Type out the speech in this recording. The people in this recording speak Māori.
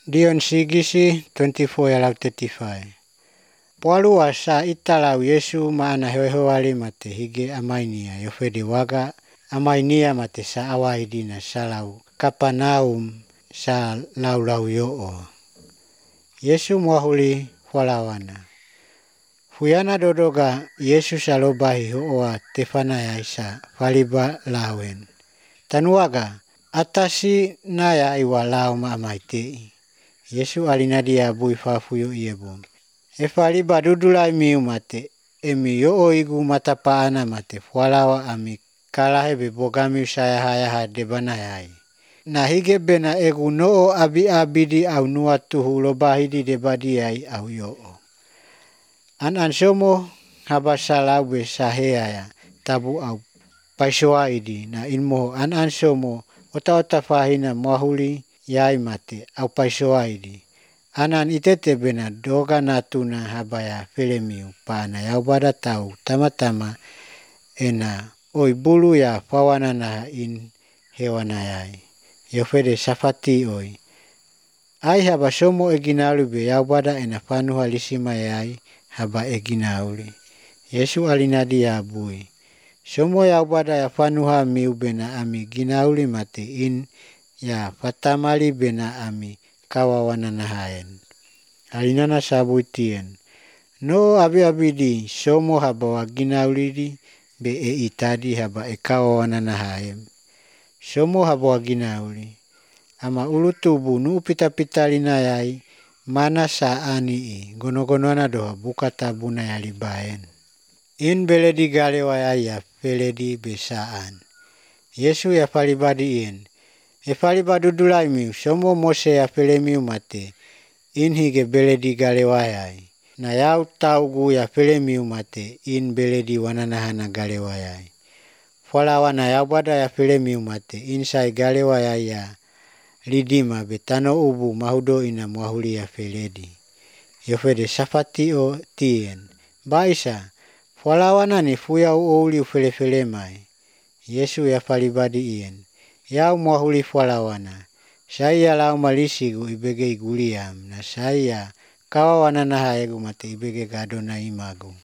Dion sigisi 24:35. Poalua sa italau Yesu maana hehoali mate hige amainia yofede waga amainia mate sa awaidina salau Kapernaum sa lau yo'o. Yesu mwahuli walawana. Fuyana dodoga Yesu salobahi ho'oa tefanaya isa faliba lawen. Tanuaga atasi naya iwa lau maamaitei. Yesu alinadia bui fafuyo iebo. Efaliba dudulai miu mate emi yo'o igu matapaana mate walawa ami kalahebe bogami sayahayaha debanayai. Na hige bena egu no'o abi-abidi au nuatuhu lobahidi debadiai au yo'o. An somo habasalau be saheaya tabu au paisoaidi na ilmo an somo ota fahina mwahuli yai mate au paisoaidi. Anan itete bena doga natuna habaya filemiu pana yaubada tau tama ena oi bulu ya fawanana in hewanayai. Yofede safati oi. Ai haba somo eginauli be yaubada ena fanuha lisima yai haba eginauli. Yesu alinadi ya bui. Somo yaubada ya fanuha miu bena ami ginauli mate in ya fatamali bena ami kawawanana haen. Alinana sabutien. No abi-abidi somo haba waginaulidi be itadi haba kawawanana haen. Somo haba waginauli. Ama ulutubu nu pita-pitalina yai mana saani gono-gonoana doha buka tabuna yalibaen. In beledi galewa ya feledi besaan. Yesu ya falibadi in. Efalibadu dulai miu somo Mose ya felemiu mate. In hige beledi galewayai. Na yau taugu ya felemiu mate in beledi wananahana galewayai. Falawa na yaubada ya felemiu mate in sai galewayai ya lidima betano ubu mahudo ina mwahuli ya feledi. Yofede safati o tien. Baisa, falawana ni fuya uuli ufele mai. Yesu ya falibadi ien. Yau mwahuli falawana. Saya lau malisigu ibege iguliam na saya kawawanana haegu mate ibege gadona imagu.